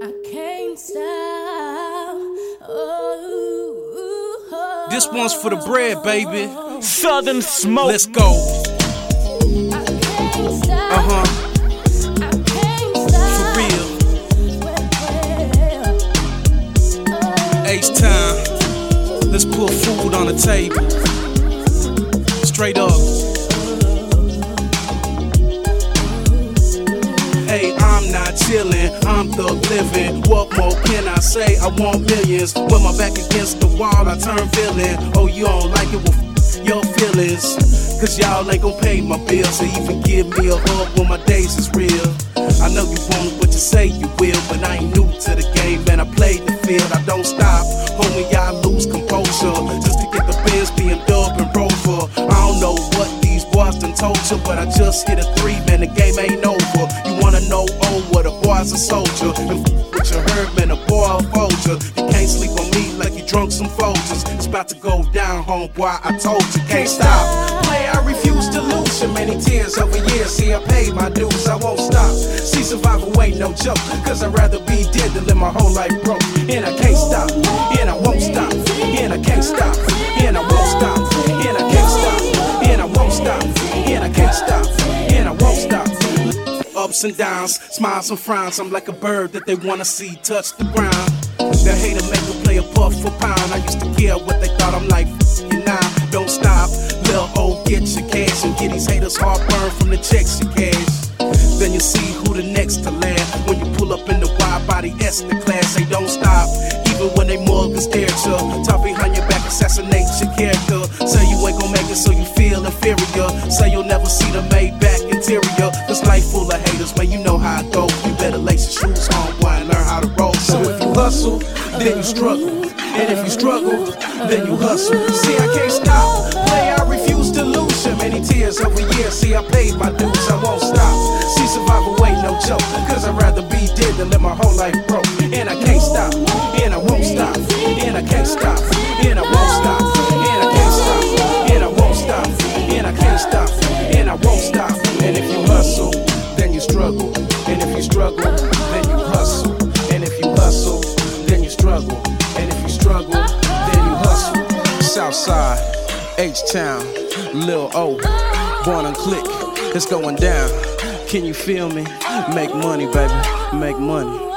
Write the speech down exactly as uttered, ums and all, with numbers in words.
I can't stop. Oh, oh, This one's for the bread, baby. Southern Smoke. Let's go. I can't stop. Uh huh. I can't stop. For real. Well, well, H time. Let's put food on the table. Straight up. Hey, I'm not chillin', I'm thug living. What more can I say? I want millions. With my back against the wall, I turn villain. Oh, you don't like it? Well, f- your feelings. Cause y'all ain't gon' pay my bills or even give me a hug when my days is real. I know you won't, but you say you will. But I ain't new to the game, man, I play the field. I don't stop, homie, I lose composure just to get the Benz, being dub and rover. I don't know what these boys done told you, but I just hit a three, man, the game ain't over. You wanna know, oh, what a boy's a soldier. And f- with your herd, man, a boy a vulture. You can't sleep on me like you drunk some Folgers. It's about to go down, homeboy, I told you, can't stop. Play, I refuse to lose. So many tears over years, see I paid my dues, I won't stop. See survival ain't no joke, cause I'd rather be dead than live my whole life broke. And I can't stop, and I won't stop, and I can't stop, and I won't stop, and I can't stop, and I won't stop, and I can't stop, and I won't stop. Ups and downs, smiles and frowns, I'm like a bird that they wanna see touch the ground. The hater make a play a puff for pound. I used to care what they thought, I'm like, f you now, don't stop. Lil' O, get your cash and get these haters heartburn from the checks you cash. Then you see who the next to land. When you pull up in the wide body S the class, they don't stop. Even when they mug and stare at you, talk behind your back, assassinate your character. Say you ain't gon' make it so you feel inferior. Say you'll never see the Maybach interior. This life full of haters, man, you know how it go. You better lace your shoes, homeboy, and learn how to roll. So if you hustle, then you struggle. And if you struggle, then you hustle. See, I can't stop. Play, I refuse to lose. So many tears over years, see, I paid my dues, I won't stop. See, survival ain't no joke, cause I'd rather be dead than live my whole life broke. And I can't stop, and I won't stop, and I can't stop, and I won't stop, and I can't stop, and I won't stop, and I can't stop, and I won't stop. And if you hustle, then you struggle. And if you struggle, then you hustle. And if you hustle, then you struggle. And if you struggle, then you hustle. Southside, H-Town, Lil O, born on click, it's going down. Can you feel me? Make money, baby, make money.